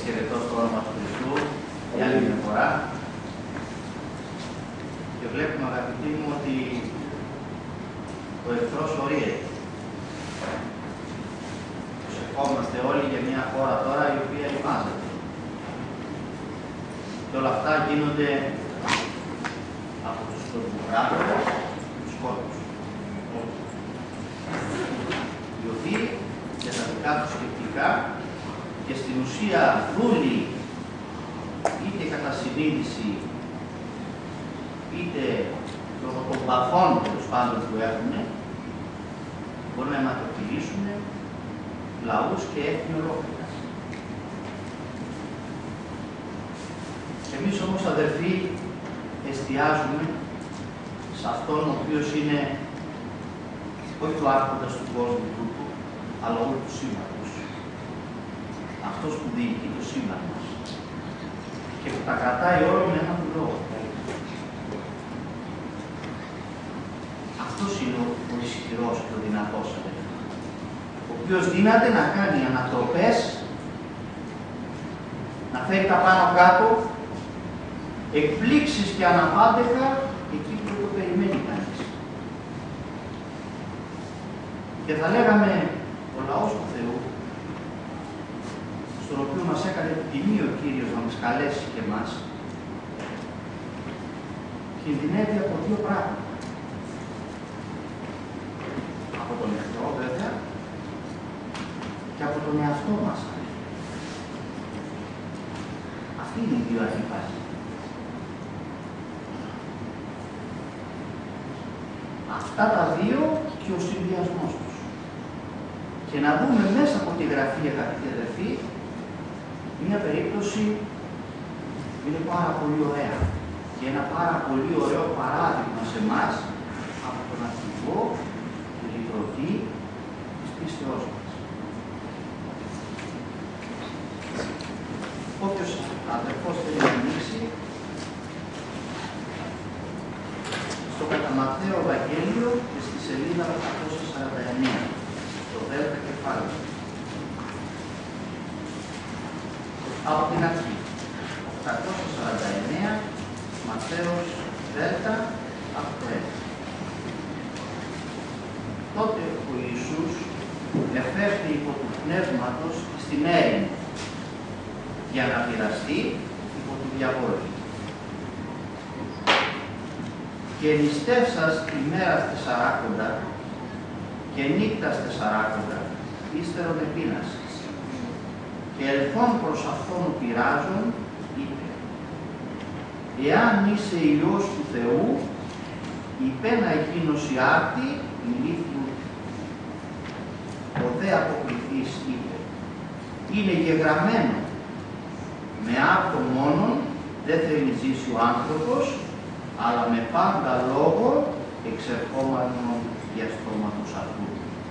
χαιρετώ στο όνομα του Χριστού για άλλη μια φορά. Και βλέπουμε, αγαπητοί μου, ότι ο εχθρός ορίεται. Προσευχόμαστε όλοι για μια χώρα τώρα η οποία ρημάζεται. Και όλα αυτά γίνονται από τους δημοκράτες και τους κόρπους. Οι οποίοι για τα δικά τους σκεπτικά και στην ουσία δούλοι είτε κατά συνείδηση είτε λόγω των παθών τέλος πάντων που έχουν, μπορούν να αιματοποιήσουν λαούς και έθνη ολόκληρα. Εμείς όμως, αδερφοί, εστιάζουμε σε αυτόν ο οποίος είναι όχι ο άρχοντας του κόσμου τούτου, αλλά όλου του σύμπαντος. Αυτός που διοικεί το σύμπαν μας και που τα κρατάει όλο με έναν λόγο. Αυτός είναι ο ισχυρός και ο δυνατός, ο οποίος δύναται να κάνει ανατροπές, να φέρει τα πάνω κάτω, εκπλήξεις και αναπάντεχα εκεί που το περιμένει κανείς. Και θα λέγαμε ο λαός του Θεού, στον οποίο μας έκανε την τιμή ο Κύριος να μας καλέσει και εμάς, κινδυνεύει από δύο πράγματα. Από τον εχθρό βέβαια και από τον εαυτό μας. Αυτή είναι οι δύο αντίπαλοι. Αυτά τα δύο και ο συνδυασμός τους. Και να δούμε μέσα από τη Γραφή, αγαπητοί αδερφοί, μία περίπτωση που είναι πάρα πολύ ωραία και ένα πάρα πολύ ωραίο παράδειγμα σε εμάς από τον αρχηγό και λυτρωτή της πίστεώς μας. Όποιος αδερφός θέλει να ανοίξει στο κατά Ματθαίο Ευαγγέλιο και στη σελίδα 849, στο Δέλτα κεφάλαιο. Από την αρχή, 849, Ματθαίος Δέλτα, από το 1. Τότε ο Ιησούς εφέρθη υπό του πνεύματος στην έρημο για να πειραστεί υπό του διαβόλου. Και νηστεύσας ημέρας 40 και νύκτας 40, ύστερον επείνασης. Και ελθόν προς αυτόν πειράζον, είπε: «Εάν είσαι Υιός του Θεού, υπένα εκείνος η άρτη ηλίθιου». Ο δε αποκριθής είπε: «Είναι γεγραμμένο, με άρτο μόνον δεν θέλει ζήσει ο άνθρωπος, αλλά με πάντα λόγο εξερχόμενο για στόματος αυτού».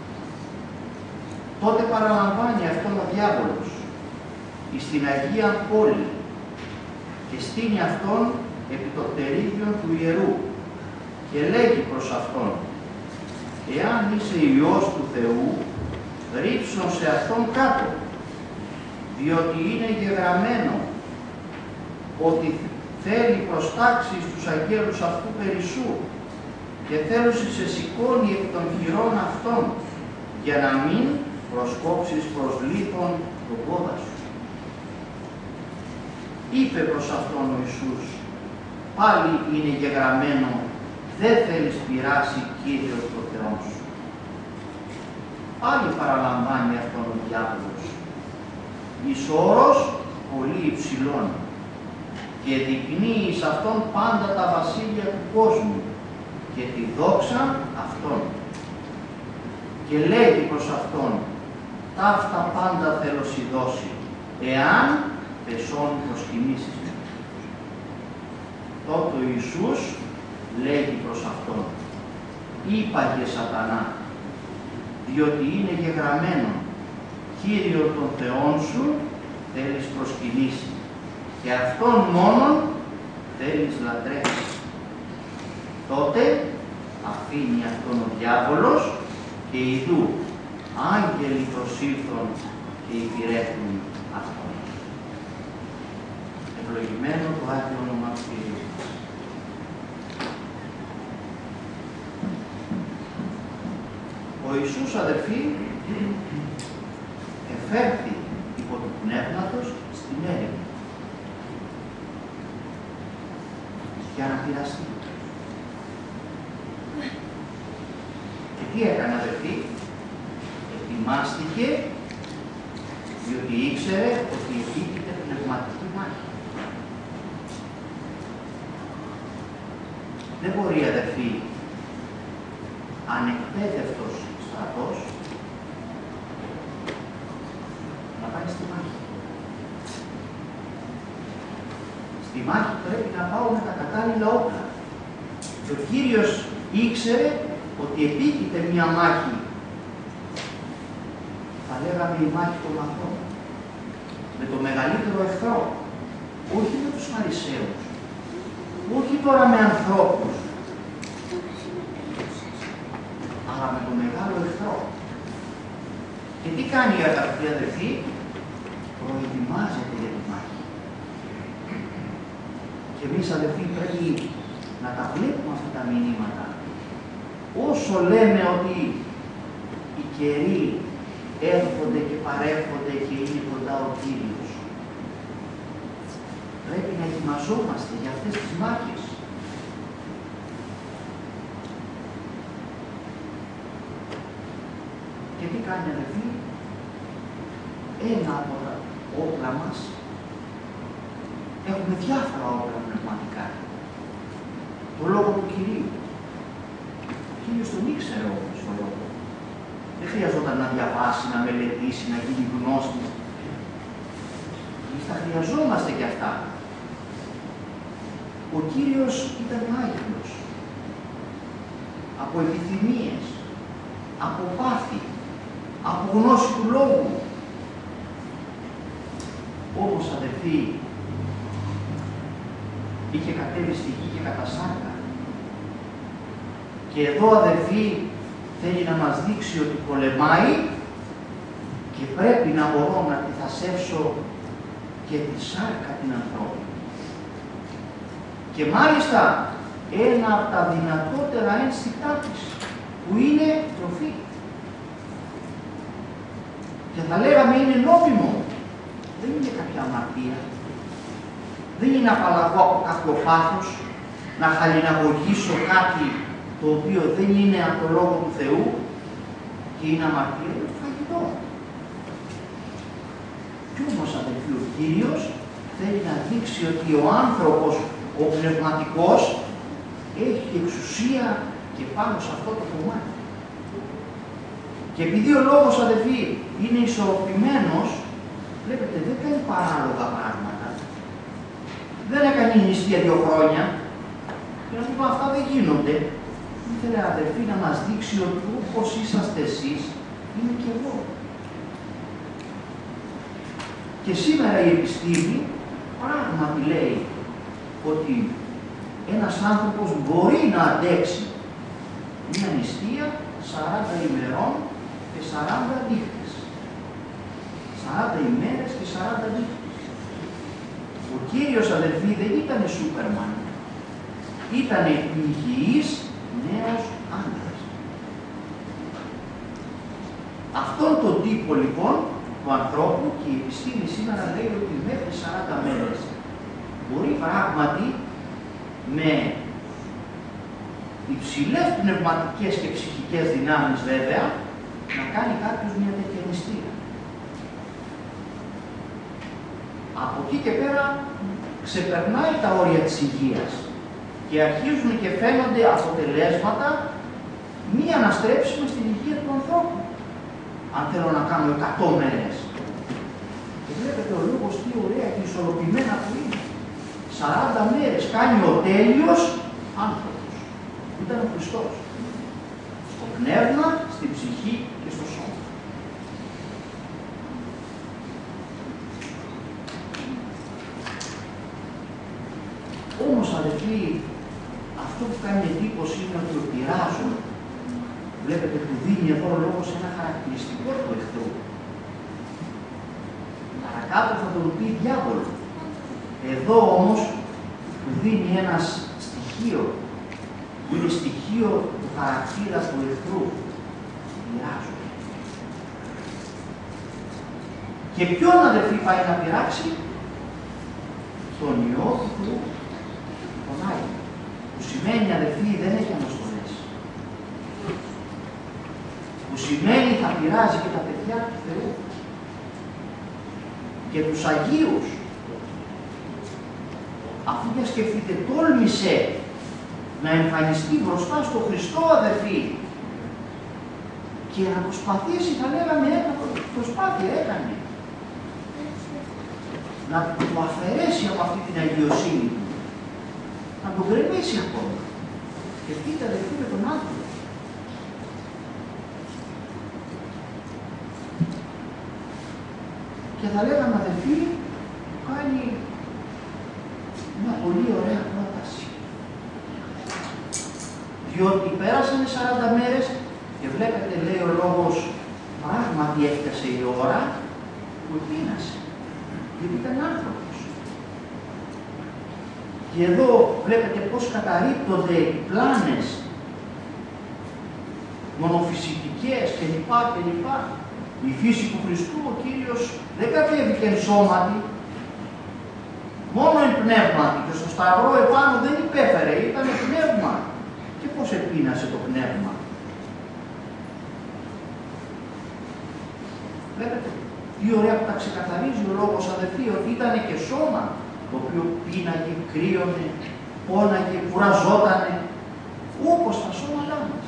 Τότε παραλαμβάνει αυτόν ο διάβολος εις την Αγία Πόλη και στείνει αυτόν επί το πτερίγιον του ιερού και λέγει προς αυτόν: «Εάν είσαι Υιός του Θεού, ρίψον σε αυτόν κάτω, διότι είναι γεγραμμένο ότι θέλει προστάξει στους αγγέλους αυτού περισσού και θέλουσι σε σηκώνει επί των χειρών αυτών, για να μην προσκόψεις προς λίθον τον πόδα σου». Είπε προς αυτόν ο Ιησούς: «Πάλι είναι γεγραμμένο, δεν θέλεις πειράσει Κύριος το Θεό σου». Πάλι παραλαμβάνει αυτόν ο διάβολος εις όρος πολύ υψηλών και δεικνύει εις αυτόν πάντα τα βασίλεια του κόσμου και τη δόξα αυτών. Και λέγει προς αυτόν: «Ταύτα πάντα θέλω σοι δώσει, εάν πεσόν προσκυνήσεις με». Τότε ο Ιησούς λέγει προς αυτόν: «Είπαγε Σατανά, διότι είναι γεγραμμένο, Κύριο των Θεών σου θέλεις προσκυνήσει και αυτόν μόνον θέλεις λατρεύσεις». Τότε αφήνει αυτόν ο διάβολος και ιδού άγγελοι προσήλθον και υπηρέτουν αυτόν. ευλογημένο το Άγιο όνομα του Κυρίου μας. Ο Ιησούς, αδελφοί, εφέρθη υπό του Πνεύματος στην έρημο για να πειραστεί. Και τι έκανε, αδελφοί? Ετοιμάστηκε, διότι ήξερε ότι επίκειται πνευματική μάχη. Δεν μπορεί, αδελφοί, ανεκπαίδευτος στρατός να πάει στη μάχη. Στη μάχη πρέπει να πάω με τα κατάλληλα όπλα. Και ο Κύριος ήξερε ότι επίκειται μια μάχη. Θα λέγαμε η μάχη των ανθρώπων. Με το μεγαλύτερο εχθρό. Όχι με τους Φαρισαίους. Όχι τώρα με ανθρώπους. Αλλά με το μεγάλο εχθρό. Και τι κάνει η αγαπητή αδελφή? Προετοιμάζεται για τη μάχη. Και εμείς, αδελφοί, πρέπει να τα βλέπουμε αυτά τα μηνύματα. Όσο λέμε ότι οι καιροί έρχονται και παρέρχονται και είναι κοντά ο Κύριος, πρέπει να ετοιμαζόμαστε για αυτές τις μάχες. Και τι κάνει, αδελφοί? Ένα από τα όπλα μας, έχουμε διάφορα όπλα πνευματικά. Το λόγο του Κυρίου. Ο Κύριος τον ήξερε όμως το λόγο. Δεν χρειαζόταν να διαβάσει, να μελετήσει, να γίνει γνώστης. Εμείς τα χρειαζόμαστε κι αυτά. Ο Κύριος ήταν άγιος. Από επιθυμίες, από πάθη, από γνώση του λόγου. Όμως, αδελφοί, είχε κατέβει στη γη και κατά σάρκα. Και εδώ, αδελφοί, θέλει να μας δείξει ότι πολεμάει και πρέπει να μπορώ να τη θασεύσω και τη σάρκα την ανθρώπινη. Και μάλιστα ένα από τα δυνατότερα ένστικτά της, που είναι τροφή. Και θα λέγαμε είναι νόμιμο. Δεν είναι κάποια αμαρτία. Δεν είναι απαλλαγώ από κάποιο πάθος να χαλιναγωγήσω κάτι το οποίο δεν είναι από το Λόγο του Θεού και είναι αμαρτία, είναι το φαγητό. Κι όμως, αδελφοί, ο Κύριος θέλει να δείξει ότι ο άνθρωπος, ο πνευματικός, έχει εξουσία και πάνω σε αυτό το κομμάτι. Και επειδή ο λόγος, αδελφοί, είναι ισορροπημένος, βλέπετε, δεν κάνει παράλογα πράγματα. Δεν έκανε η νηστεία 2 χρόνια. Και να πούμε, αυτά δεν γίνονται. Ήθελε, αδελφοί, να μας δείξει ότι όπως είσαστε εσείς, είμαι και εγώ. Και σήμερα η επιστήμη πράγματι λέει ότι ένας άνθρωπος μπορεί να αντέξει μια νηστεία 40 ημερών και 40 νύχτες. 40 ημέρες και 40 νύχτες. Ο Κύριος, αδελφοί, δεν ήταν Σούπερμαν. Ήτανε υγιής νέος άντρας. Αυτόν τον τύπο, λοιπόν, του ανθρώπου, και η επιστήμη σήμερα λέει ότι μέχρι 40 μέρες μπορεί πράγματι με υψηλές πνευματικές και ψυχικές δυνάμεις, βέβαια, να κάνει κάποιος μια τέτοια νηστεία. Από εκεί και πέρα ξεπερνάει τα όρια της υγείας και αρχίζουν και φαίνονται αποτελέσματα μη αναστρέψιμα στην υγεία του ανθρώπου. Αν θέλω να κάνω 100 μέρες. Και βλέπετε ο λόγος τι ωραία και ισορροπημένα που είναι. 40 μέρες κάνει ο τέλειος άνθρωπος. Ήταν ο Χριστός. Στο πνεύμα, στην ψυχή και στο σώμα. Όμως, αδελφοί, αυτό που κάνει εντύπωση είναι ότι ο πειράζων, βλέπετε που δίνει εδώ ο λόγος ένα χαρακτηριστικό του εχθρού. Παρακάτω θα τον πει διάβολο. Εδώ όμως του δίνει ένας στοιχείο, που είναι στοιχείο του χαρακτήρα του εχθρού. Πειράζουν. Και ποιον αδερφή πάει να πειράξει? Τον Υιό του Θεού, τον Άγιο. Που σημαίνει, αδερφοί, δεν έχει αναστολές. Που σημαίνει θα πειράζει και τα παιδιά του Θεού. Και τους Αγίους. Αφού για σκεφτείτε, τόλμησε να εμφανιστεί μπροστά στο Χριστό, αδερφοί, και να προσπαθήσει, θα λέγαμε, προσπάθεια έκανε να το αφαιρέσει από αυτή την αγιοσύνη του, να τον κρεμίσει ακόμα. Σκεφτείτε, αδερφοί, με τον άνθρωπο. Και θα λέγαμε, αδερφοί, κάνει μια πολύ ωραία πρόταση. Διότι πέρασαν 40 μέρες και βλέπετε, λέει ο λόγος, πράγματι έφτασε η ώρα που πείνασε. Γιατί ήταν άνθρωπος. Και εδώ βλέπετε πώς καταρρίπτονται οι πλάνες μονοφυσικικές κλπ. Η φύση του Χριστού, ο Κύριος δεν κατέβηκε εν σώματι, μόνο εν πνεύματι, και στο σταυρό επάνω δεν υπέφερε, ήταν πνεύμα. Και πώς επείνασε το πνεύμα. Βλέπετε, τι ωραία που τα ξεκαθαρίζει ο λόγος, αδερφοί, ότι ήταν και σώμα, το οποίο πίναγε, κρύωνε, πόναγε, κουραζότανε, όπως τα σώματά μας.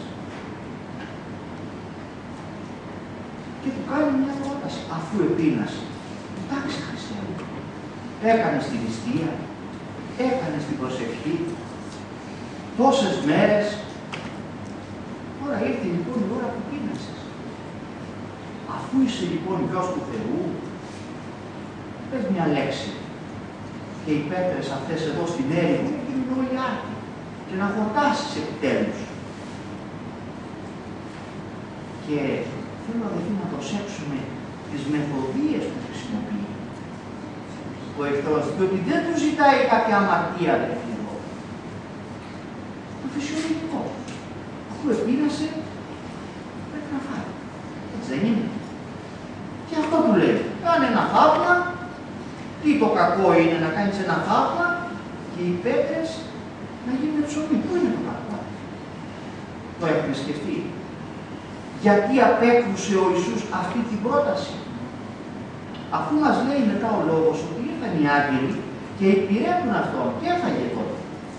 Και του κάνει μια πρόταση, αφού επείνασε. Εντάξει, χριστιανοί, έκανες την νηστεία, έκανες την προσευχή, τόσες μέρες, τώρα ήρθε λοιπόν η ώρα που πείνασες. Αφού είσαι λοιπόν γιος του Θεού, πες μια λέξη και οι πέτρες αυτές εδώ στην έρημο να γίνουν όλοι άρτοι και να χορτάσεις επιτέλους. Και θέλω, αδελφοί, να προσέξουμε τις μεθοδίες που χρησιμοποιεί ο εχθρός, διότι δεν του ζητάει κάποια αμαρτία, αδελφοί, εδώ. Το φυσιολογικό. Αφού επείνασε, πρέπει να φάει. Έτσι δεν είναι? Και αυτό του λέει. Κάνε ένα θαύμα. Τι το κακό είναι να κάνεις ένα θαύμα και οι πέτρες να γίνουν ψωμί? Πού είναι το κακό? Το έχουμε σκεφτεί? Γιατί απέκρουσε ο Ιησούς αυτή την πρόταση? Αφού μας λέει μετά ο λόγος ότι ήρθαν οι άγγελοι και υπηρέτουν αυτόν και έφαγε τότε.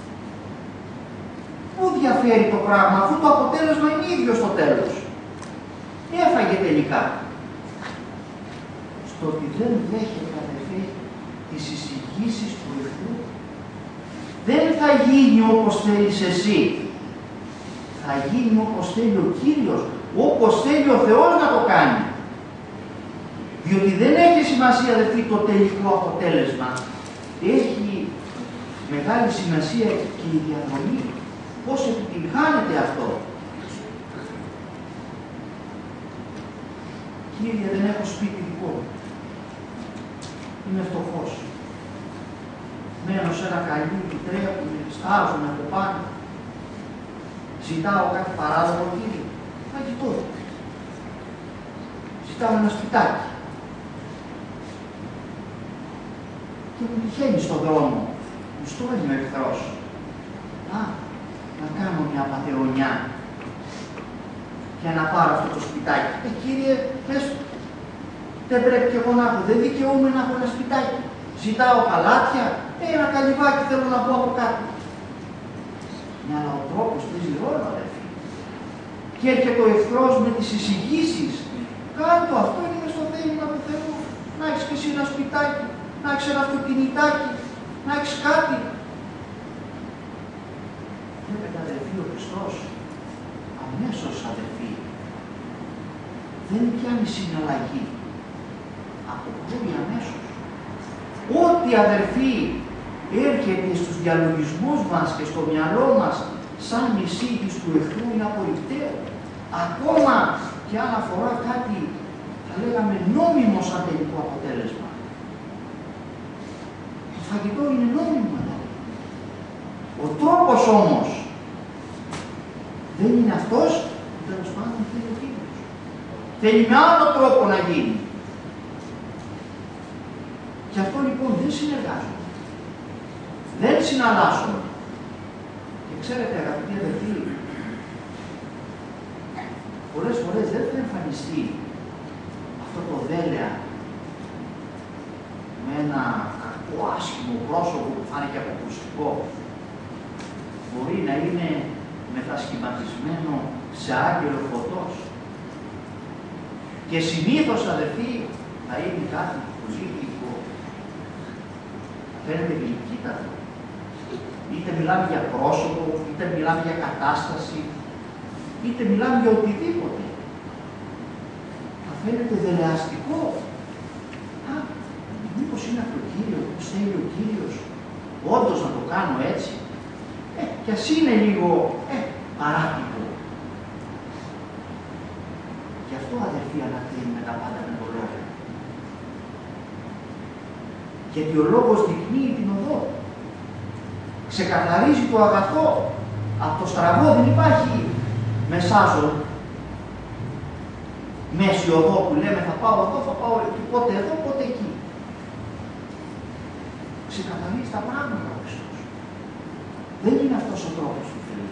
Πού διαφέρει το πράγμα, αφού το αποτέλεσμα είναι ίδιο στο τέλος? Έφαγε τελικά. Στο ότι δεν δέχεται, αδερφοί, τις εισηγήσεις του εχθρού. Δεν θα γίνει όπως θέλεις εσύ. Θα γίνει όπως θέλει ο Κύριος, όπως θέλει ο Θεός να το κάνει. Διότι δεν έχει σημασία, αδερφοί, το τελικό αποτέλεσμα. Έχει μεγάλη σημασία και η διαδρομή. Πώς επιτυγχάνεται αυτό. Κύριε, δεν έχω σπίτι δικό μου. Είμαι φτωχός. Μένω σε ένα καλύβι που τρέχουν, στάζουν από πάνω. Ζητάω κάτι παράδομο, Κύριε. Φαγητό. Ζητάω ένα σπιτάκι. Και μου τυχαίνει στον δρόμο. Μου στρώνει ο εχθρός. Να κάνω μια πατεωνιά για να πάρω αυτό το σπιτάκι. Κύριε, πες, δεν πρέπει και εγώ να έχω, δεν δικαιούμαι να έχω ένα σπιτάκι. Ζητάω παλάτια, ένα καλυβάκι θέλω να πω από κάτω. Ναι, αλλά ο τρόπος παίζει ρόλο, αδερφοί. Και έρχεται ο εχθρός με τις εισηγήσεις. Κάτω, αυτό είναι στο θέλημα του Θεού. Να έχεις και εσύ ένα σπιτάκι, να έχεις ένα αυτοκινητάκι, να έχεις κάτι. Βλέπετε, αδερφοί, ο Χριστός αμέσως, αδερφοί, δεν πιάνει συναλλαγή. Αποκρούει αμέσως. Ό,τι, αδερφοί, έρχεται στους διαλογισμούς μας και στο μυαλό μας σαν εισήγηση του εχθρού είναι απορριπταίο. Ακόμα και αν αφορά κάτι, θα λέγαμε, νόμιμο σαν τελικό αποτέλεσμα. φαγητό είναι νόμιμο. Ο τρόπος όμως δεν είναι αυτός που τέλος πάντων θέλει ο Κύριος. Θέλει με άλλο τρόπο να γίνει. Και αυτό λοιπόν δεν συνεργάζονται. Δεν συναλλάσσονται. Και ξέρετε αγαπητοί αδελφοί, πολλές φορές δεν θα εμφανιστεί αυτό το δέλεα με ένα κακό άσχημο πρόσωπο που θα είναι και αποκρουστικό. Μπορεί να είναι μετασχηματισμένο σε άγγελο φωτός. Και συνήθως αδελφοί θα είναι κάτι πολύ γλυκό. Φαίνεται γλυκύτατο. Είτε μιλάμε για πρόσωπο, είτε μιλάμε για κατάσταση, είτε μιλάμε για οτιδήποτε. Θα φαίνεται δελεαστικό. Α, μήπως είναι από τον Κύριο, μήπως θέλει ο Κύριος όντως να το κάνω έτσι. Κι ας είναι λίγο παράτυπο. Γι' αυτό αδελφοί ανακρίνουμε τα πάντα με τον λόγο. Γιατί ο λόγος δεικνύει την οδό. Ξεκαθαρίζει το αγαθό. Από το στραβό δεν υπάρχει μεσάζον. Μέση οδό που λέμε θα πάω εδώ, θα πάω εκεί, πότε εδώ, πότε εκεί. Ξεκαθαρίζει τα πράγματα ο Χριστός. Δεν είναι αυτός ο τρόπος του Θεού.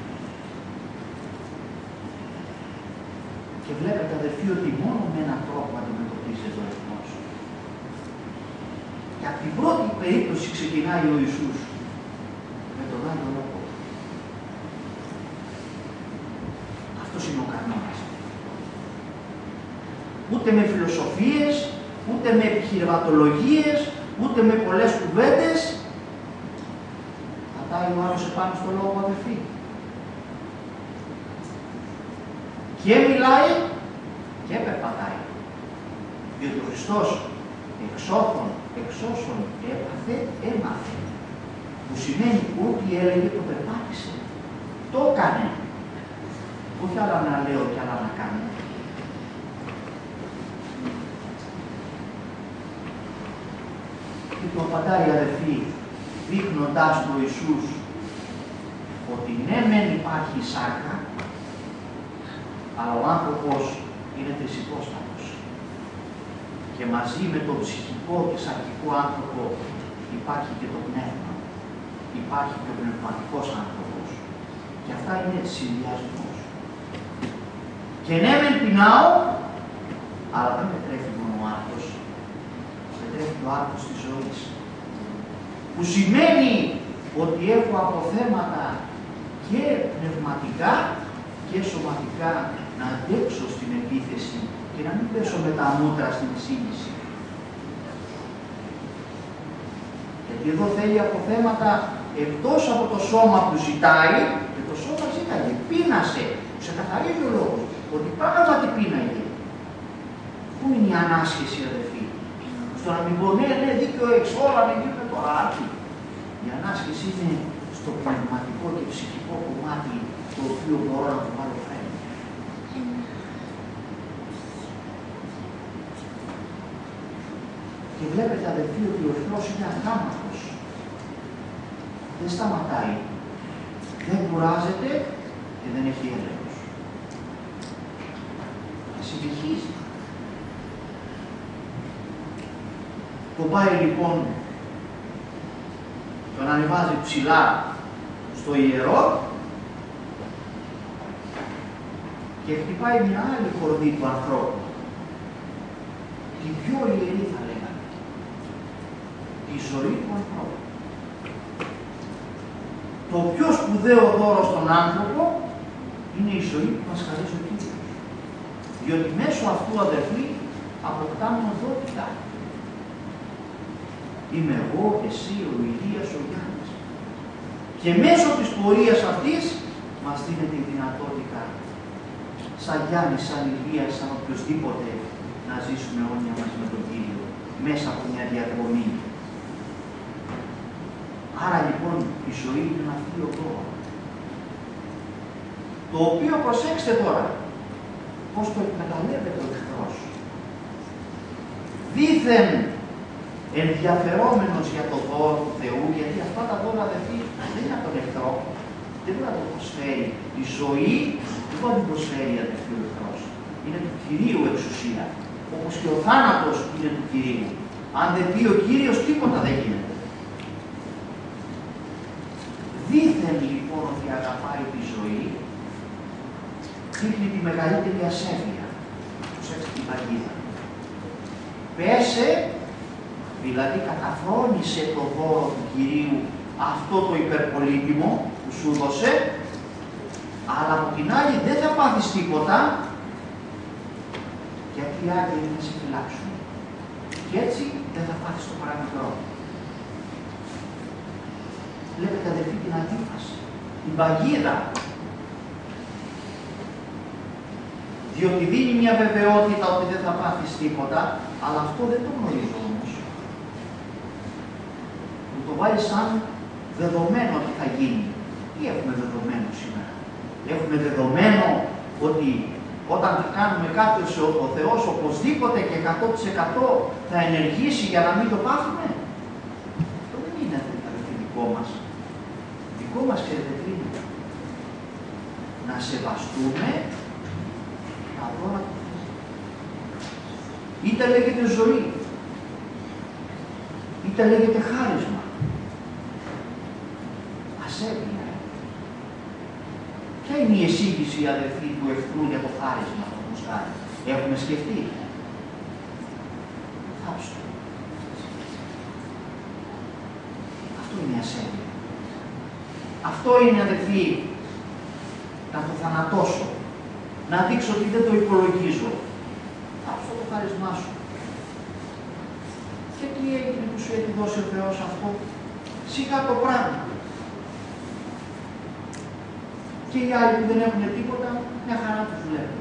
Και βλέπετε αδελφοί ότι μόνο με έναν τρόπο αντιμετωπίζεται ο εθνός. Και από την πρώτη περίπτωση ξεκινάει ο Ιησούς με τον Άγιο Λόγο. Αυτός είναι ο κανόνας. Ούτε με φιλοσοφίες, ούτε με επιχειρηματολογίες, ούτε με πολλές κουβέντες. Πατάει ο άλλος επάνω στο λόγο αδελφοί. Και μιλάει και περπατάει. Διότι ο Χριστός εξώσον έπαθε, έμαθε. Που σημαίνει ότι έλεγε το περπάτησε. Το έκανε. Όχι άλλα να λέω και άλλα να κάνω. Και το απαντάει αδελφοί, δείχνοντάς του Ιησούς ότι ναι μεν υπάρχει η σάρκα, αλλά ο άνθρωπος είναι τρισυπόστατος. Και μαζί με τον ψυχικό και σαρκικό άνθρωπο υπάρχει και το πνεύμα. Υπάρχει και ο πνευματικός άνθρωπος. Και αυτά είναι συνδυασμός. Και ναι μεν πεινάω, αλλά δεν με τρέφει μόνο ο άρτος. Με τρέφει ο άρτος της ζωής. Που σημαίνει ότι έχω αποθέματα και πνευματικά και σωματικά να αντέξω στην επίθεση και να μην πέσω με τα μούτρα στην εισήγηση. Γιατί εδώ θέλει αποθέματα εκτός από το σώμα που ζητάει, και το σώμα ζήταγε, πείνασε. Ξεκαθαρίζει ο λόγος ότι πράγματι πείναγε. Πού είναι η ανάσχεση αδελφοί? Στο να μην πω ναι, δίκαιο εξόλα με δίκαιο το άρθι. Η ανάσχεση είναι στο πνευματικό και ψυχικό κομμάτι το οποίο μπορώ να το βάλω φρένο. Και βλέπετε αδελφοί ότι ο εχθρός είναι ακάματος. Δεν σταματάει. Δεν κουράζεται και δεν έχει έλεγχος. Και συνεχίζει. Το πάει λοιπόν, τον ανεβάζει ψηλά στο ιερό και χτυπάει μια άλλη κορδί του ανθρώπου. Την πιο ιερή θα λέγαμε. Τη ζωή του ανθρώπου. Το πιο σπουδαίο δώρο στον άνθρωπο είναι η ζωή που μας χαρίζει ο Κύριος. Διότι μέσω αυτού αδελφοί αποκτάμε οδότητα. Είμαι εγώ, εσύ, ο Ηλίας, ο Γιάννης. Και μέσω της πορείας αυτής μας δίνεται η δυνατότητα σαν Γιάννης, σαν Ηλίας, σαν οποιοσδήποτε να ζήσουμε αιώνια μαζί με τον Κύριο μέσα από μια διαδρομή. Άρα λοιπόν η ζωή είναι αυτή ο δώρο. Το οποίο προσέξτε τώρα πώς το εκμεταλλεύεται ο εχθρός. Δήθεν ενδιαφερόμενος για το δώρο του Θεού, δώρα, αδερφοί, δεν είναι από τον εχθρό. Δεν μπορεί να το προσφέρει. Η ζωή δεν μπορεί να την προσφέρει, αδερφοί, ο εχθρός. Είναι του Κυρίου εξουσία. Όπως και ο θάνατος είναι του Κυρίου. Αν δεν πει ο Κύριος, τίποτα δεν γίνεται. Δήθεν λοιπόν ότι αγαπάει τη ζωή, δείχνει τη μεγαλύτερη ασέβεια. Προσέξτε την παγίδα. Πέσε, δηλαδή καταφρόνησε το δώρο του Κυρίου, αυτό το υπερπολίτιμο που σου δώσε, αλλά από την άλλη δεν θα πάθεις τίποτα, γιατί οι άγγελοι θα σε φυλάξουν. Και έτσι δεν θα πάθεις το παραμικρό. Βλέπετε, αδερφοί, την αντίφαση, την παγίδα. Διότι δίνει μια βεβαιότητα ότι δεν θα πάθεις τίποτα, αλλά αυτό δεν το γνωρίζω όμως. Μου το βάλει σαν δεδομένο ότι θα γίνει. Τι έχουμε δεδομένο σήμερα? Έχουμε δεδομένο ότι όταν θα κάνουμε κάτι, ο Θεός οπωσδήποτε και 100% θα ενεργήσει για να μην το πάθουμε? Αυτό δεν είναι δικό μας. Δικό μας, ξέρετε τι είναι? Να σεβαστούμε τα δώρα του Θεού. Είτε λέγεται ζωή, είτε λέγεται χάρισμα. Ασέβεια. Ποια είναι η εισήγηση, αδερφοί, του εχθρού για το χάρισμα, όπως κάνει? Έχουμε σκεφτεί? Θάψτε. Αυτό είναι η ασέβεια. Αυτό είναι, αδερφοί, να το θανατώσω. Να δείξω ότι δεν το υπολογίζω. Θάψω το χάρισμά σου. Και τι έγινε που σου έχει δώσει ο Θεός αυτό? Σιγά το πράγμα. Και οι άλλοι που δεν έχουν τίποτα, μια χαρά τους βλέπουν.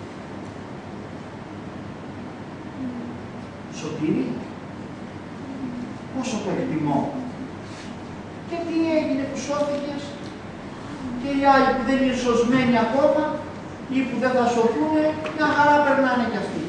Σωτηρία. Πόσο το εκτιμώ. Και τι έγινε που σώθηκες? Και οι άλλοι που δεν είναι σωσμένοι ακόμα ή που δεν θα σωθούν, μια χαρά περνάνε κι αυτοί.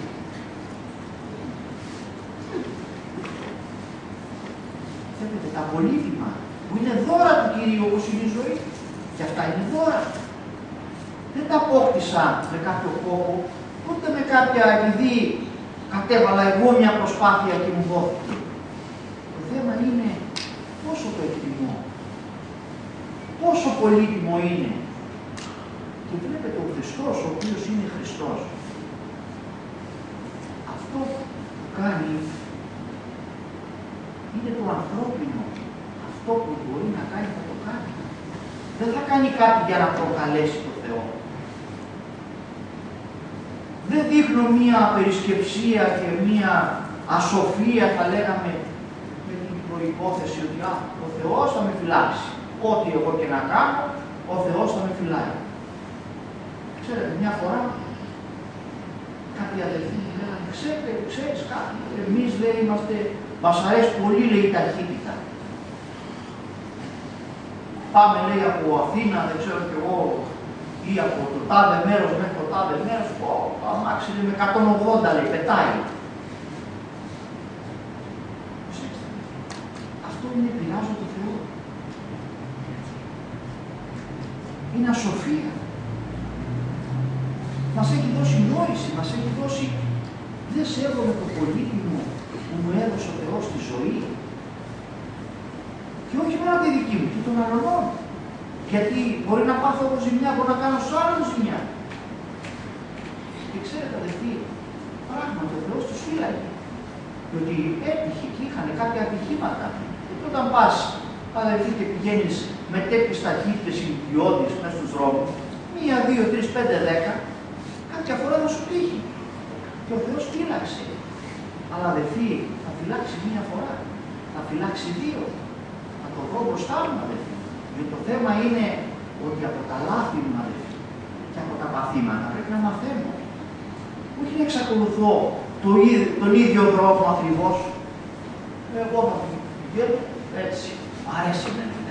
Βλέπετε, τα πολύτιμα που είναι δώρα του Κυρίου, όπως είναι η ζωή, και αυτά είναι δώρα. Δεν τα απόκτησα με κάποιο κόπο, ούτε με κάποια, επειδή κατέβαλα εγώ μια προσπάθεια και μου δόθηκε. Το θέμα είναι πόσο το εκτιμώ, πόσο πολύτιμο είναι. Και βλέπετε, ο Χριστός, ο οποίος είναι Χριστός, αυτό που κάνει είναι το ανθρώπινο. Αυτό που μπορεί να κάνει θα το κάνει. Δεν θα κάνει κάτι για να προκαλέσει το Θεό. Δεν δείχνω μία περισκεψία και μία ασοφία, θα λέγαμε, με την προϋπόθεση ότι ο Θεός θα με φυλάξει. Ό,τι εγώ και να κάνω, ο Θεός θα με φυλάει. Ξέρετε, μια φορά κάποιοι αδελφοί μου λέγανε, ξέρεις κάτι, εμείς, λέει, μας αρέσει πολύ, λέει, η ταχύτητα. Πάμε, λέει, από Αθήνα, δεν ξέρω κι εγώ, ή από το τάδε μέρος μέχρι το τάδε μέρος, το αμάξι είναι με 180, λέει, πετάει. Αυτό είναι πειράζω το Θεό. Είναι ασοφία. Μας έχει δώσει νόηση, μας έχει δώσει, δεν σέβομαι το πολύτιμο που μου έδωσε ο Θεός στη ζωή. Και όχι μόνο τη δική μου, και των αλλωνών. Γιατί μπορεί να πάθω εγώ ζημιά, μπορεί να κάνω στους άλλους ζημιά. Και ξέρετε, αδελφοί, πράγματι ο Θεός τους φύλαγε. Διότι έτυχε και είχαν κάποια ατυχήματα. Και όταν πας, αδελφοί, και πηγαίνεις με τέτοιες ταχύτητες ηλικιώδεις μέσα στους δρόμους, 1, 2, 3, 5, 10, κάποια φορά θα σου τύχει. Και ο Θεός φύλαξε. Αλλά αδελφοί, θα φυλάξει 1 φορά, θα φυλάξει 2. Θα το βρω μπροστά μου, αδελφοί. Γιατί το θέμα είναι ότι από τα λάθη μου, αδελφοί, και από τα παθήματα πρέπει να μαθαίνω. Όχι να εξακολουθώ τον ίδιο δρόμο ακριβώς. Εγώ θα πηγαίνω έτσι. Αρέσει να είναι.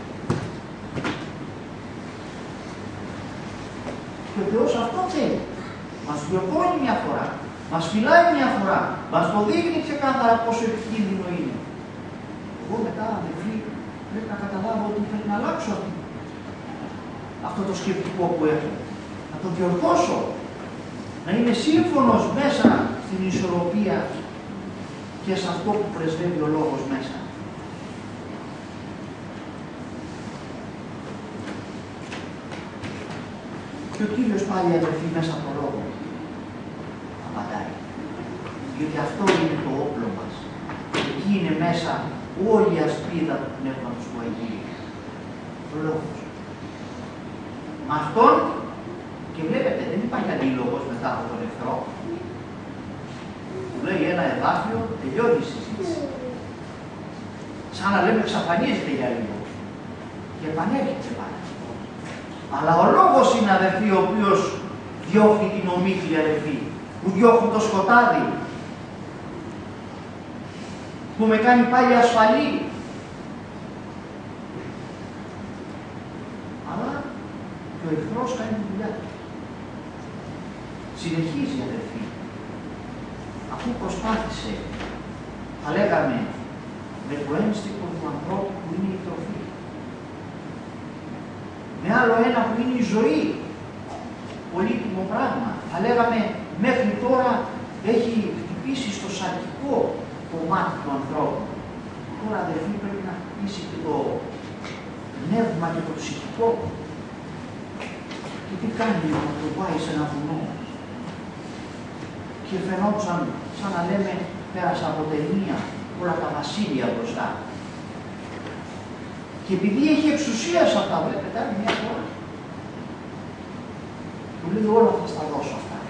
Και ο Θεός αυτό θέλει. Μας διορθώνει 1 φορά. Μας φυλάει 1 φορά. Μας το δείχνει ξεκάθαρα πόσο επικίνδυνο είναι. Εγώ μετά, αδελφοί, πρέπει να καταλάβω ότι πρέπει να αλλάξω αυτό το σκεπτικό που έχω. Να το διορθώσω. Να είμαι σύμφωνος μέσα στην ισορροπία και σε αυτό που πρεσβεύει ο λόγος μέσα. Και ο Κύριος πάλι, αδελφοί, μέσα από το λόγο απαντάει. Διότι αυτό είναι το όπλο μας. Εκεί είναι μέσα όλη η ασπίδα του Πνεύματος του Αγίου. Ο λόγος. Με αυτόν, και βλέπετε, δεν υπάρχει αντίλογος μετά από τον εχθρό. Του λέει ένα εδάφιο, τελειώνει η συζήτηση. Σαν να λέμε εξαφανίζεται για λίγο. Και επανέρχεται πάλι. Αλλά ο λόγος είναι, αδελφοί, ο οποίος διώχνει την ομίχλη, αδελφοί, που διώχνει το σκοτάδι, που με κάνει πάλι ασφαλή. Αλλά και ο εχθρός κάνει τη δουλειά του. Συνεχίζει, αδελφοί. Αφού προσπάθησε, θα λέγαμε, με το ένστικτο του ανθρώπου που είναι η τροφή. Με άλλο ένα που είναι η ζωή. Πολύτιμο πράγμα. Θα λέγαμε, μέχρι τώρα έχει χτυπήσει στο σαρκικό κομμάτι του ανθρώπου. Τώρα, αδελφοί, πρέπει να χτυπήσει και το πνεύμα και το ψυχικό. Και τι κάνει να το πάει σε ένα βουνό. Και φαινόταν σαν να λέμε, πέρασα από ταινία, όλα τα βασίλεια μπροστά. Και επειδή έχει εξουσία σε αυτά, βλέπετε άλλη μια φορά. Του λέει όλα θα στα δώσω αυτά.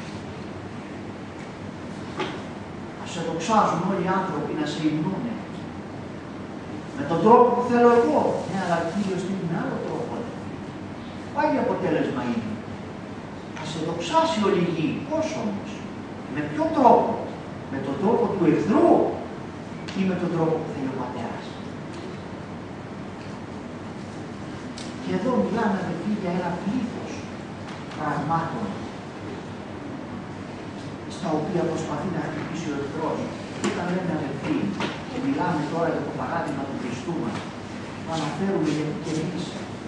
Ας σε δοξάζουν όλοι οι άνθρωποι να σε υμνούνε. Με τον τρόπο που θέλω εγώ. Ναι, αλλά ο Κύριος δίνει με άλλο τρόπο. Πάλι αποτέλεσμα είναι. Ας σε δοξάσει όλη η γη. Πώς όμως. Με ποιο τρόπο. Με τον τρόπο του εχθρού ή με τον τρόπο που θέλει ο πατέρας. Και εδώ μιλάμε, αδελφοί, για ένα πλήθος πραγμάτων στα οποία προσπαθεί να χτυπήσει ο εχθρός. Όταν λέμε, αδελφοί, και μιλάμε τώρα για το παράδειγμα του Χριστού μας, το αναφέρουμε γιατί και εμείς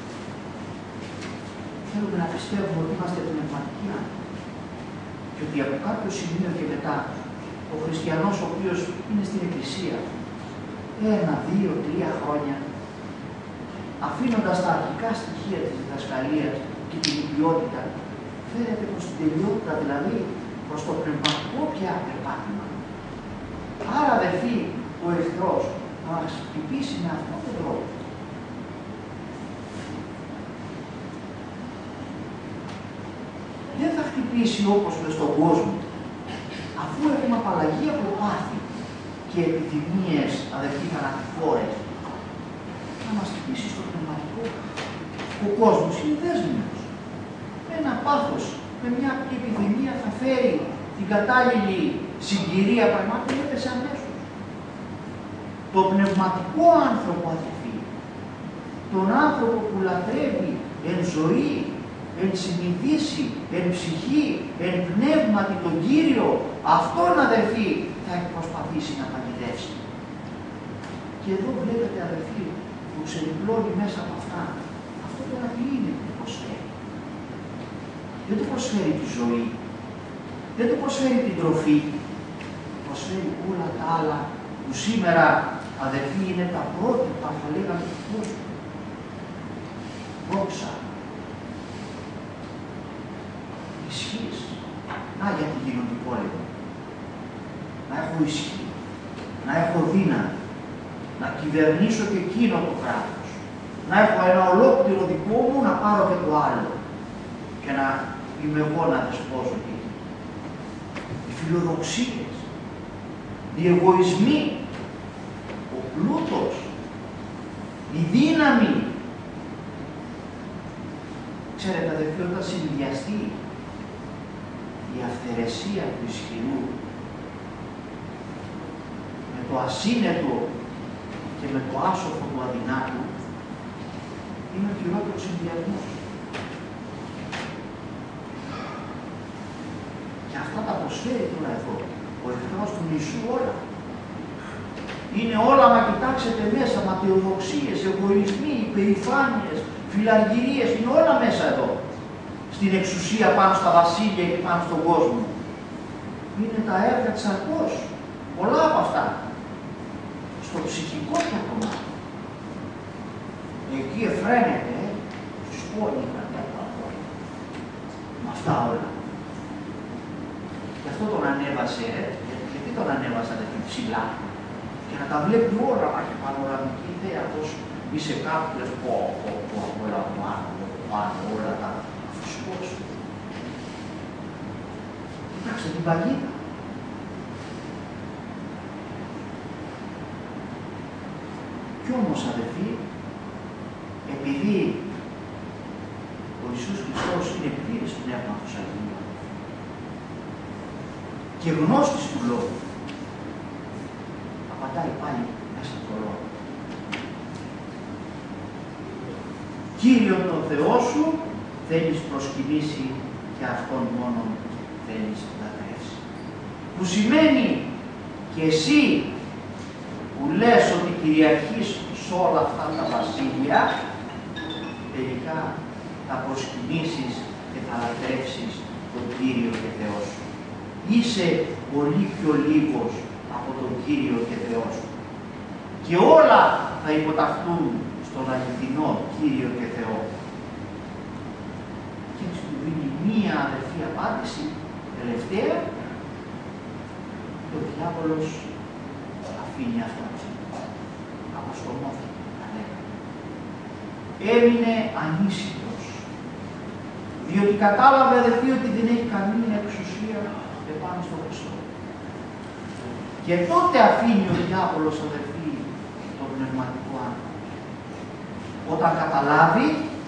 θέλουμε να πιστεύουμε ότι είμαστε πνευματικοί άνθρωποι. Και ότι από κάποιο σημείο και μετά ο χριστιανός ο οποίος είναι στην Εκκλησία 1, 2, 3 χρόνια, αφήνοντας τα αρχικά στοιχεία της διδασκαλίας και την ποιότητα, φέρεται προς την τελειότητα, δηλαδή προς το πνευματικό πια περπάτημα. Άρα, αδελφοί, ο εχθρός θα μας χτυπήσει με αυτόν τον τρόπο. Δεν θα χτυπήσει όπως μες στον κόσμο. Αφού έχουμε απαλλαγή από πάθη και επιθυμίες, αδελφοί, θανατηφόρες, θα μας χτυπήσει στο πνευματικό. Ο κόσμος είναι δέσμιος. Με ένα πάθος, με μια επιθυμία θα φέρει την κατάλληλη συγκυρία πραγμάτων, έπεσε αμέσως. Το πνευματικό άνθρωπο, αδελφοί, τον άνθρωπο που λατρεύει εν ζωή, εν συνειδήσει, εν ψυχή, εν πνεύματι τον Κύριο, αυτόν, αδελφοί, θα προσπαθήσει να παγιδεύσει. Και εδώ βλέπετε, αδελφοί, που ξεδιπλώνει μέσα από αυτά, αυτό τώρα τι είναι που προσφέρει. Δεν του προσφέρει τη ζωή, δεν του προσφέρει την τροφή, προσφέρει όλα τα άλλα που σήμερα, αδελφοί, είναι τα πρότυπα, θα λέγαμε, του κόσμου. Δόξα, ισχύς. Να, γιατί γίνονται οι πόλεμοι. Να έχω ισχύ, να έχω δύναμη, να κυβερνήσω και εκείνο το κράτος, να έχω ένα ολόκληρο δικό μου, να πάρω και το άλλο και να είμαι εγώ να δεσπόζω εκεί. Οι φιλοδοξίες, οι εγωισμοί, ο πλούτος, η δύναμη. Ξέρετε, αδελφοί, όταν συνδυαστεί η αυθαιρεσία του ισχυρού με το ασύνετο και με το άσοφο του αδυνάτου, είναι ο χειρότερος συνδυασμός. Και αυτά τα προσφέρει τώρα εδώ ο εχθρός του Ιησού όλα. Είναι όλα, μα κοιτάξετε μέσα, ματαιοδοξίες, εγωισμοί, υπερηφάνειες, φιλαργυρίες, είναι όλα μέσα εδώ. Στην εξουσία πάνω στα βασίλεια και πάνω στον κόσμο. Είναι τα έργα της αρκός. Πολλά από αυτά. Στο ψυχικό πια κομμάτι. Εκεί εφραίνεται στους πόλεις με αυτά όλα. Γι' αυτό τον ανέβασε, γιατί τον ανέβασε αδερφή ψηλά. Για να τα βλέπει όλα, να έχει πανοραμική ιδέα, πως είσαι κάποιος που όλα πάνω, όλα τα φουσκώσου. Κοιτάξτε την παγίδα. Κι όμως αδερφοί, επειδή ο Ιησούς Χριστός είναι πλήρης Πνεύματος Αγίου και γνώστης του Λόγου, απαντάει πάλι μέσα από το Λόγο. Κύριον τον Θεό σου θέλεις προσκυνήσει και Αυτόν μόνο θέλεις λατρεύσει. Που σημαίνει και εσύ που λες ότι κυριαρχείς σε όλα αυτά τα βασίλεια, τελικά θα προσκυνήσεις και θα λατρεύσεις τον Κύριο και Θεό σου. Είσαι πολύ πιο λίγος από τον Κύριο και Θεό σου. Και όλα θα υποταχθούν στον αληθινό Κύριο και Θεό. Και έτσι του δίνει μία αδερφή απάντηση, τελευταία, και ο διάβολος αφήνει αυτό. Αποστομώθηκε, έμεινε ανήσυχος, διότι κατάλαβε αδερφοί ότι δεν έχει καμία εξουσία επάνω στον Χριστό. Και τότε αφήνει ο διάβολος αδερφοί το πνευματικό άνθρωπο. Όταν καταλάβει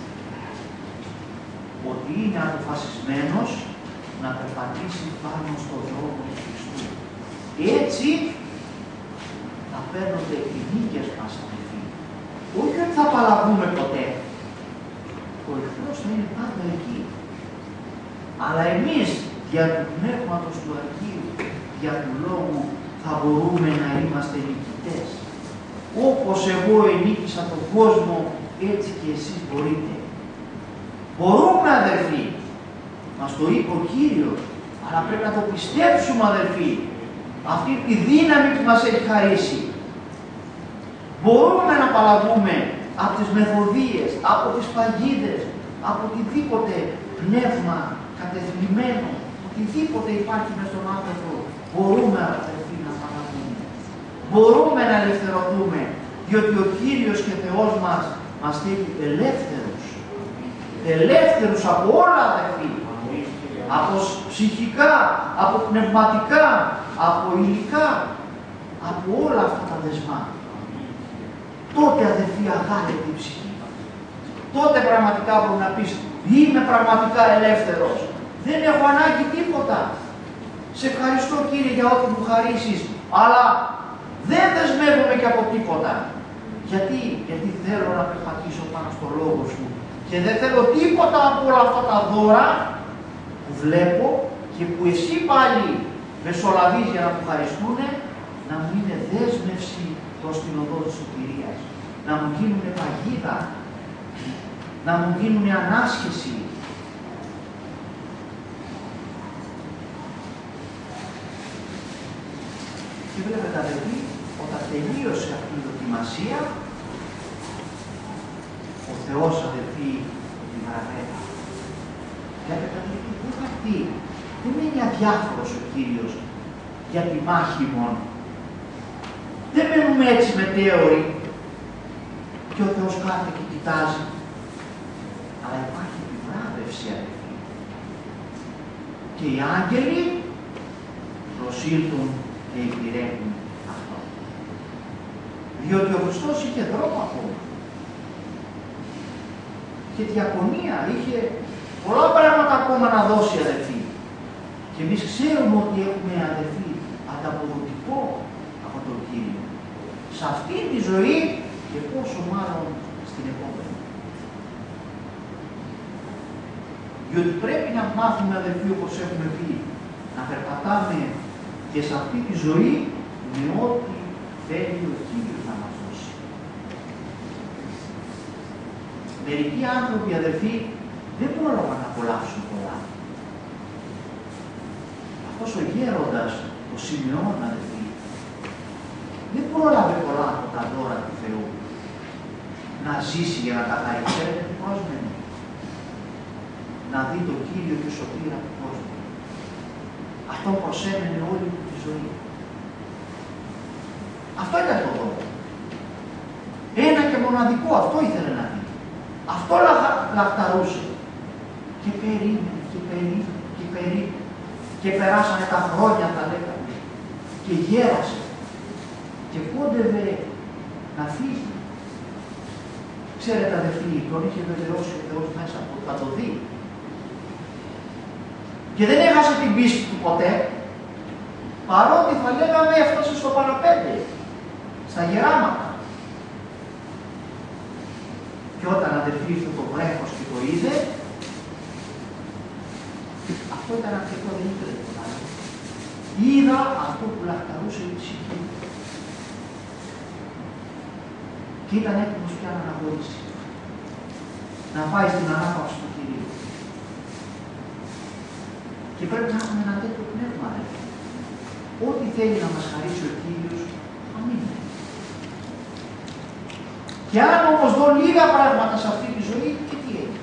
ότι είναι αποφασισμένος να περπατήσει πάνω στον δρόμο του Χριστού. Έτσι θα παίρνονται οι νίκες μας αδερφοί. Όχι ότι θα απαλλαγούμε ποτέ. Ο εχθρός θα είναι πάντα εκεί. Αλλά εμείς δια του Πνεύματος του Αγίου, δια του Λόγου, θα μπορούμε να είμαστε νικητές. Όπως εγώ ενίκησα τον κόσμο, έτσι και εσείς μπορείτε. Μπορούμε αδερφοί. Μας το είπε ο Κύριος, αλλά πρέπει να το πιστέψουμε αδερφοί. Αυτή τη δύναμη που μας έχει χαρίσει. Μπορούμε να απαλλαγούμε από τις μεθοδίες, από τις παγίδες, από οτιδήποτε πνεύμα κατεθλιμμένο, οτιδήποτε υπάρχει μες στον άνθρωπο. Μπορούμε αδερφοί να απαλλαγούμε. Μπορούμε να ελευθερωθούμε, διότι ο Κύριος και Θεός μας θέλει ελεύθερους. Ελεύθερους από όλα αδερφοί. Από ψυχικά, από πνευματικά, από υλικά, από όλα αυτά τα δεσμά. Τότε αδερφοί αγάλεται η ψυχή. Τότε πραγματικά μπορεί να πεις, είμαι πραγματικά ελεύθερος. Δεν έχω ανάγκη τίποτα. Σε ευχαριστώ Κύριε για ό,τι μου χαρίσεις, αλλά δεν δεσμεύομαι και από τίποτα. Γιατί θέλω να περπατήσω πάνω στο λόγο σου και δεν θέλω τίποτα από όλα αυτά τα δώρα που βλέπω και που εσύ πάλι μεσολαβείς για να μου χαριστούν, να μου είναι δέσμευση προς την οδό της σωτηρίας, να μου γίνουν παγίδα, να μου γίνουν ανάσχεση. Και βλέπετε αδελφοί, όταν τελείωσε αυτή η δοκιμασία, ο Θεός αδελφοί την παραπέτα. Βλέπετε αδελφοί, πού θα πει, δεν είναι αδιάφορος ο Κύριος για τη μάχη μόνο. Δεν μένουμε έτσι μετέωροι και ο Θεός κάθεται και κοιτάζει. Αλλά υπάρχει επιβράβευση αδελφοί. Και οι άγγελοι προσήλθουν και υπηρέτουν αυτό. Διότι ο Χριστός είχε δρόμο ακόμα. Και διακονία, είχε πολλά πράγματα ακόμα να δώσει αδελφοί. Και εμείς ξέρουμε ότι έχουμε αδελφοί ανταποδοτικό από τον Κύριο. Σε αυτή τη ζωή και πόσο μάλλον στην επόμενη. Διότι πρέπει να μάθουμε αδελφοί, όπως έχουμε πει, να περπατάμε και σε αυτή τη ζωή με ό,τι θέλει ο Κύριος να μας δώσει. Μερικοί άνθρωποι, αδελφοί, δεν πρόλαβαν να απολαύσουν πολλά. Αυτός ο γέροντας, ο Σιμεών, αδελφοί, δεν πρόλαβε πολλά από τα δώρα του Θεού να ζήσει για να τα χαρεί. Ξέρετε τι πρόσμενε? Να δει τον Κύριο και σωτήρα του κόσμου. Αυτό προσέμενε όλη του τη ζωή. Αυτό ήταν το δώρο. Ένα και μοναδικό, αυτό ήθελε να δει. Αυτό λαχταρούσε. Και περίμενε, και περίμενε, και περίμενε. Και περάσανε τα χρόνια, τα λέγαμε. Και γέρασε. Και κόντευε να φύγει. Ξέρετε, αδελφοί, τον είχε βεβαιώσει ο Θεός μέσα από θα το δει. Και δεν έχασε την πίστη του ποτέ, παρότι θα λέγαμε έφτασε στο παραπέντε, στα γεράματα. Και όταν αδελφοί ήρθε το βρέφος και το είδε, αυτό ήταν αρκετό, δεν ήθελε τίποτα άλλο. Είδα αυτό που λαχταρούσε η ψυχή. Και ήταν έτοιμος πια να αναχωρήσει. Να πάει στην ανάπαυση του Κυρίου. Και πρέπει να έχουμε ένα τέτοιο πνεύμα, αδελφοί. Ό,τι θέλει να μας χαρίσει ο Κύριος, αμήν. Και αν όμως δω λίγα πράγματα σε αυτή τη ζωή, και τι έχει?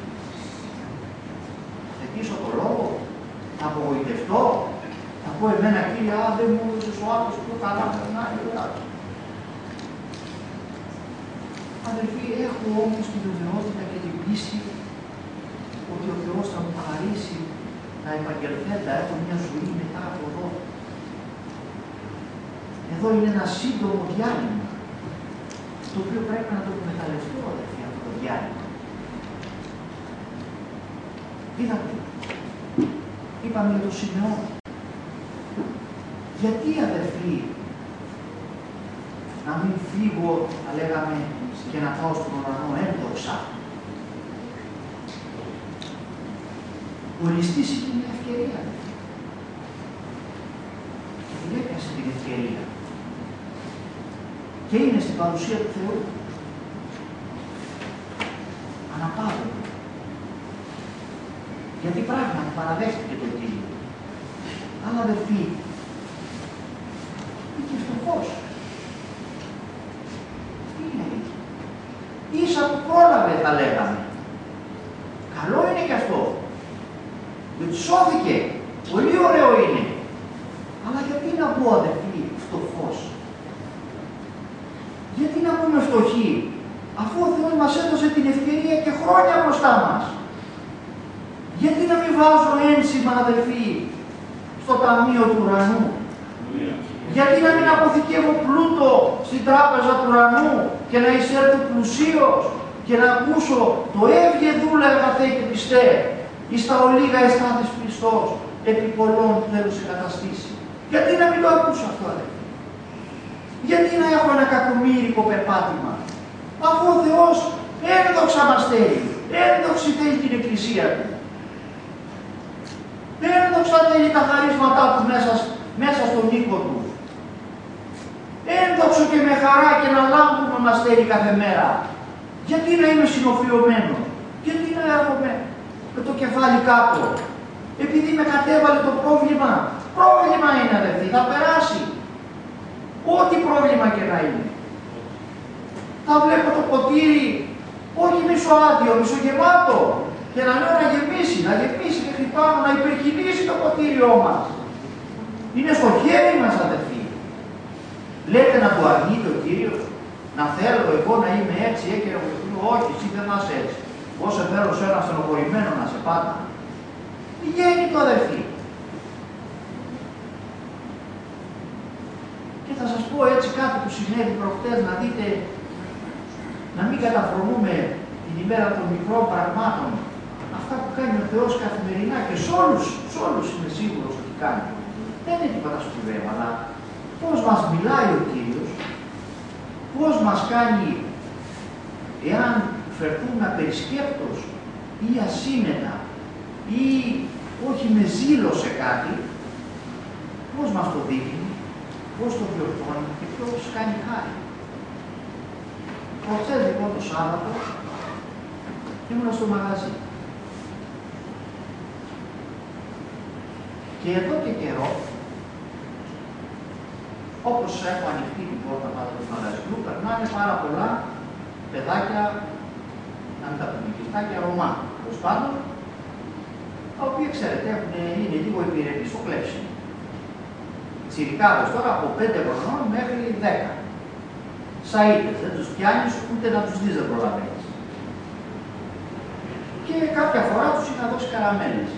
Θα κλείσω το λόγο, θα απογοητευτώ, θα πω εμένα Κύριε, δεν μου έδωσες ο άλλος πιο καλά, περνάει ο άλλος. Αδελφοί, έχω όμως την βεβαιότητα και την πίστη ότι ο Θεός θα μου χαρίσει τα επαγγελθέντα, έχω μια ζωή μετά από εδώ. Εδώ είναι ένα σύντομο διάλειμμα, το οποίο πρέπει να το εκμεταλλευτώ, αδελφοί, αυτό το διάλειμμα. Είδατε, είπαμε για το Σιμεών. Γιατί, αδελφοί, να μην φύγω, θα λέγαμε, και να πάω στον ουρανό ένδοξα? Ο ληστής είχε μια ευκαιρία. Και την έπιασε την ευκαιρία. Και είναι στην παρουσία του Θεού. Αναπαύεται. Γιατί πράγματι παραδέχτηκε τον Κύριο. Αλλά αδελφοί, είναι φτωχός. Τι είναι? Ίσα που πρόλαβε, θα λέγαμε. Καλό είναι και αυτό. Διότι σώθηκε. Πολύ ωραίο είναι. Αλλά γιατί να πω, αδελφοί, φτωχός? Γιατί να πούμε φτωχοί, αφού ο Θεός μας έδωσε την ευκαιρία και χρόνια μπροστά μας? Γιατί να μην βάζω ένσημα, αδελφοί, στο ταμείο του ουρανού? Γιατί να μην αποθηκεύω πλούτο στην τράπεζα του ουρανού και να εισέλθω πλουσίος και να ακούσω το έβγε δούλε αγαθέ και πιστέ, εις τα ολίγα αισθάνθης πιστός, επί πολλών θέλουν σε καταστήσει? Γιατί να μην το ακούσω αυτό, αδελφοί? Γιατί να έχω ένα κακομοίρικο περπάτημα, αφού ο Θεός ένδοξα μας θέλει, ένδοξη θέλει την Εκκλησία Του, ένδοξα θέλει τα χαρίσματά Του μέσα στον οίκο Του, ένδοξο και με χαρά και να λάμπουμε μας θέλει κάθε μέρα. Γιατί να είμαι συνοφιωμένος? Γιατί να έρχομαι με το κεφάλι κάτω? Επειδή με κατέβαλε το πρόβλημα. Πρόβλημα είναι, αδελφοί, θα περάσει. Ό,τι πρόβλημα και να είναι. Θα βλέπω το ποτήρι, όχι μισοάδιο, μισογεμάτο. Και να λέω να γεμίσει μέχρι πάνω, να υπερκινήσει το ποτήριό μας. Είναι στο χέρι μας, αδελφοί. Λέτε να του αρνείται ο Κύριος, να θέλω εγώ να είμαι έτσι, έκαιρα μου του, όχι, εσύ δεν είσαι έτσι. Εγώ σε θέλω σε ένα στενοχωρημένο να σε πάτα. Πηγαίνει το, αδελφοί. Και θα σας πω έτσι κάτι που συνέβη προχτές, να δείτε, να μην καταφρονούμε την ημέρα των μικρών πραγμάτων. Αυτά που κάνει ο Θεός καθημερινά και σε όλους είμαι σίγουρος ότι κάνει. Δεν είναι τίποτα σπουδαίο, αλλά πώς μας μιλάει ο Κύριος, πώς μας κάνει, εάν φερθούμε απερισκέπτως ή ασύνετα ή όχι με ζήλο σε κάτι, πώς μας το δείχνει? πώς το διορθώνει και ποιος κάνει χάρη. Προχθές λοιπόν το Σάββατο ήμουνα στο μαγαζί. Και εδώ και καιρό, όπως έχω ανοιχτεί την πόρτα πάνω του μαγαζιού, περνάνε πάρα πολλά παιδάκια, να μην τα πούμε κυφτάκια, Ρωμά, προς πάνω, τα οποία ξέρετε είναι λίγο επιρρεπείς στο κλέψιμο. Τσιρικάδες τώρα από 5 χρονών μέχρι 10. Σαΐτες, δεν τους πιάνεις ούτε να τους δεις δεν προλαβαίνεις. Και κάποια φορά τους είχα δώσει καραμέλες.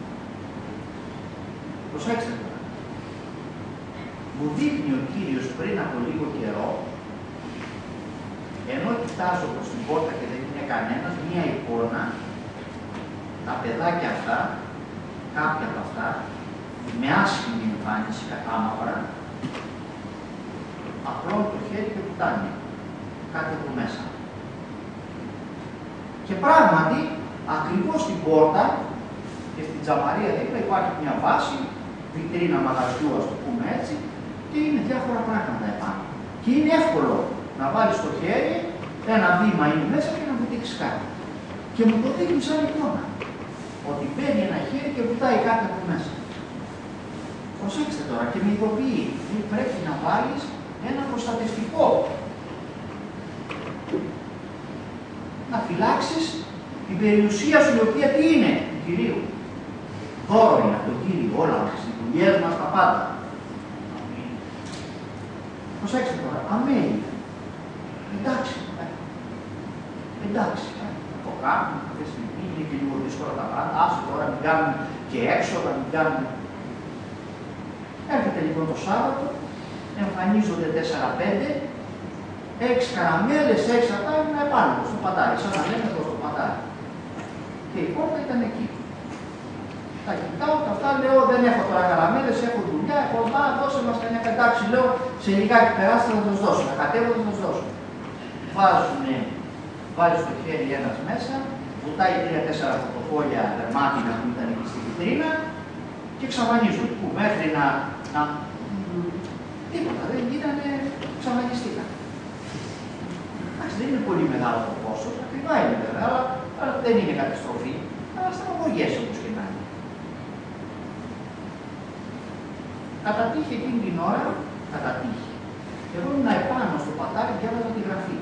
Προσέξτε τώρα. Μου δείχνει ο Κύριος πριν από λίγο καιρό, ενώ κοιτάζω προς την πόρτα και δεν είναι κανένας, μία εικόνα, τα παιδάκια αυτά, κάποια από αυτά, με άσχημη εμφάνιση, κατάμαυρα, απλώνουν το χέρι και κουτάνε κάτι από μέσα. Και πράγματι, ακριβώς στην πόρτα και στην τζαμαρία δίπλα υπάρχει μια βάση, βιτρίνα μαγαζιού, ας το πούμε έτσι, και είναι διάφορα πράγματα επάνω. Και είναι εύκολο να βάλεις το χέρι, ένα βήμα είναι μέσα και να βουτήξεις κάτι. Και μου το δείχνει σαν εικόνα. Ότι μπαίνει ένα χέρι και βουτάει κάτι από μέσα. Προσέξτε τώρα και με ειδοποιεί, πρέπει να βάλεις ένα προστατευτικό. Να φυλάξεις την περιουσία σου, η οποία τι είναι, του Κυρίου. Δώρο είναι από τον Κύριο, όλα μας, οι δουλειές μας, τα πάντα. Προσέξτε τώρα, αμένει. Εντάξει, εντάξει, το κάνουμε, αυτή τη στιγμή είναι και λίγο δύσκολα τα πράγματα, άσε τώρα μην κάνουμε και έξοδα, μην κάνουμε. Έρχεται λοιπόν το Σάββατο, εμφανίζονται 4-5, 6 καραμέλες, 6 αυτά είναι επάνω στο πατάρι, σαν να λέμε εδώ στο πατάρι. Και η πόρτα ήταν εκεί. Τα κοιτάω, τα αυτά λέω, δεν έχω τώρα καραμέλες, έχω δουλειά, έχω δώσε μας κανένα πεντάξει, λέω, σε λιγάκι περάστε να τους δώσω, να κατέβω να τους δώσω. Βάζει στο χέρι ένας μέσα, βουτάει 3-4 φωτοφόλια δερμάτινα που ήταν εκεί στη βιτρίνα και εξαφανίζουν. Που μέχρι να τίποτα, δεν ήταν, εξαφανιστήκαν. Εντάξει, δεν είναι πολύ μεγάλο το πόσο, ακριβά είναι βέβαια, αλλά δεν είναι καταστροφή, αλλά στραβογιές όπως και να είναι. Κατά τύχη εκείνη την ώρα, κατά τύχη, εγώ ήμουν επάνω στο πατάρι και έβαζα τη γραφή.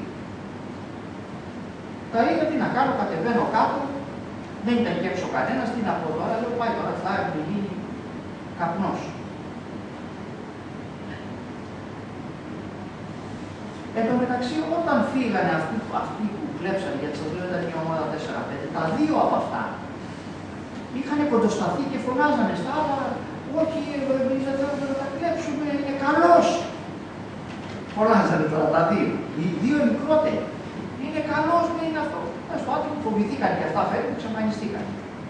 Τα είδα τι να κάνω, κατεβαίνω κάτω, δεν ήταν και έξω κανένας, τι να πω τώρα, λέω πάει τώρα, θα έχουν γίνει καπνός. Εν τω μεταξύ, όταν φύγανε αυτοί που κλέψανε, γιατί σας λέω ήταν μια ομάδα 4-5, τα δύο από αυτά είχαν κοντοσταθεί και φωνάζανε στα άλλα, όχι, εμείς δεν θέλουμε να τα κλέψουμε, είναι καλός. Φωνάζανε τώρα τα δύο. Οι δύο μικρότεροι. Είναι καλός, δεν είναι αυτό. Στο άτομο φοβηθήκαν και αυτά φέρουν, εξαφανιστήκαν.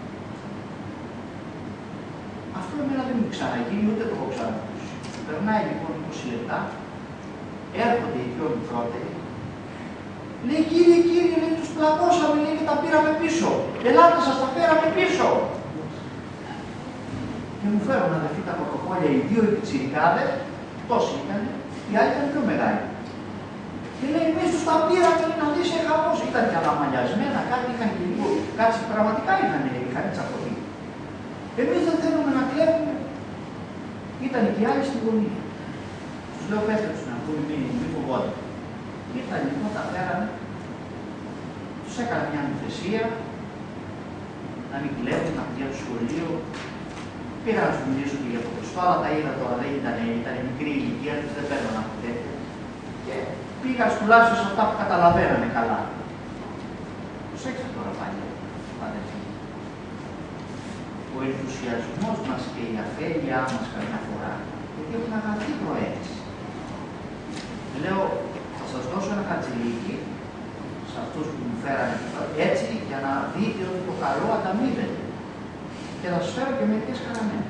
Αυτό εμένα δεν μου ξαναγίνει, ούτε το έχω ξανακούσει. Περνάει λοιπόν 20 λεπτά, έρχονται οι πιο μικρότεροι. Λέει, κύριε, λέει, τους πλακώσαμε, λέει, και τα πήραμε πίσω. Ελάτε σας, τα πήραμε πίσω. Και μου φέρουν αδερφοί τα πορτοφόλια, οι δύο επιτσιρικάδες, τόσοι ήταν, οι άλλοι ήταν πιο μεγάλοι. Και λέει, εμείς τους τα πήραμε να δεις χαμός. Ήταν και αναμαλιασμένα, κάτι είχαν και λίγο, κάτι πραγματικά είχαν τσακωθεί. Εμείς δεν θέλουμε να κλέβουμε. Ήταν και οι άλλοι στην γωνία. Τους λέω, πέστε τους να πούμε, μην φοβόνται. Ήρθαν λοιπόν, τα φέρανε, τους έκανα μια νομοθεσία, να μην κλέβουν, να πηγαίνουν στο σχολείο. Πήγα να τους μιλήσω και για το Χριστό, αλλά τα είδα τώρα, δεν ήταν μικρή ηλικία τους, δεν παίρνουν από τέτοια. Και πήγα τουλάχιστον σε αυτά που καταλαβαίνανε καλά. Προσέξτε τώρα πάλι, αδερφοί. Ο ενθουσιασμός μας και η αφέλειά μας καμιά φορά, γιατί έχουν αγαθή προαίρεση. Λέω, θα σας δώσω ένα χατζηλίκι, σε αυτούς που μου φέρανε, έτσι για να δείτε ότι το καλό ανταμείβεται. Και θα σας φέρω και μερικές καραμέλες.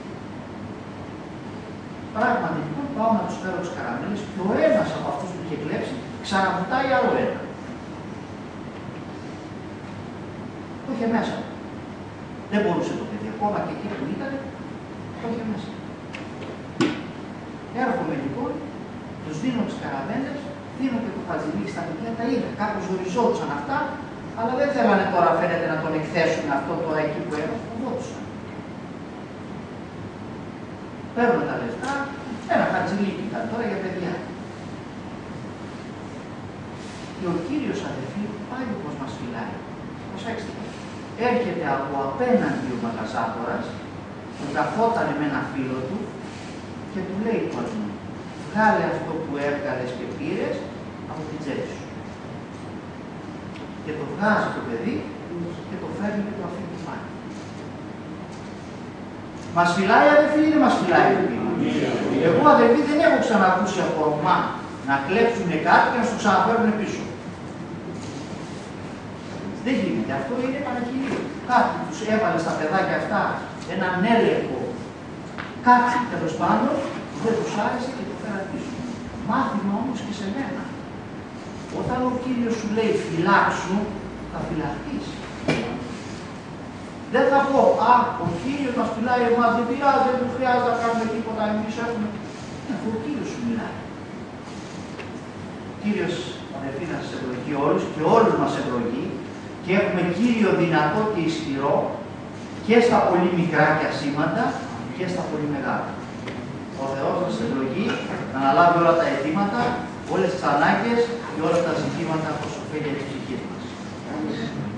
Πράγματι, λοιπόν, πάω να τους φέρω τις καραμέλες και ο ένας από αυτούς που είχε κλέψει ξαναβουτάει άλλο ένα. Το είχε μέσα. Δεν μπορούσε το παιδί, ακόμα και εκεί που ήταν, το είχε μέσα. Έρχομαι λοιπόν, τους δίνω τις καραβέλες, δίνω και το Χατζηλίκη στα παιδιά, τα είδα. Κάπως ζοριζόντουσαν αυτά, αλλά δεν θέλανε τώρα φαίνεται να τον εκθέσουν αυτό τώρα εκεί που έμαθαν, φοβόντουσαν. Παίρνω τα λεφτά, ένα Χατζηλίκη ήταν τώρα για παιδιά. Και ο κύριος αδελφοί πάλι όπως μας φυλάει. Προσέξτε. Έρχεται από απέναντι ο μαγαζάτορας, που καθόταν με ένα φίλο του και του λέει κόσμο, βγάλε αυτό που έβγαλες και πήρες από την τσέπη σου. Και το βγάζει το παιδί και το φέρνει και το αφήνει πάνω. Μας φυλάει αδελφοί ή δεν μας φυλάει αδελφοί? Εγώ αδελφοί δεν έχω ξανακούσει από Ρωμά να κλέψουν κάτι και να σου ξαναφέρουν πίσω. Δεν γίνεται. Αυτό είναι παρακυλίο. Κάτι τους έβαλε στα παιδάκια αυτά έναν έλεγχο. Κάτι τέλος πάντων δεν τους άρεσε και το φέραν πίσω. Μάθημα όμως και σε μένα. Όταν ο Κύριος σου λέει φυλάξου, θα φυλαχτείς. Δεν θα πω, ο Κύριος μας φυλάει εμάς, δεν πειράζει, δεν χρειάζεται να κάνουμε τίποτα, εμείς έχουμε. Ο Κύριος σου μιλάει. Ο Κύριος αδελφοί να σας ευλογεί όλους και όλους μας ευλογεί και έχουμε Κύριο δυνατό και ισχυρό και στα πολύ μικρά και ασήμαντα και στα πολύ μεγάλα. Ο Θεός μας ευλογεί να αναλάβει όλα τα αιτήματα, όλες τις ανάγκες και όλα τα ζητήματα που ωφέλει την ψυχή μας.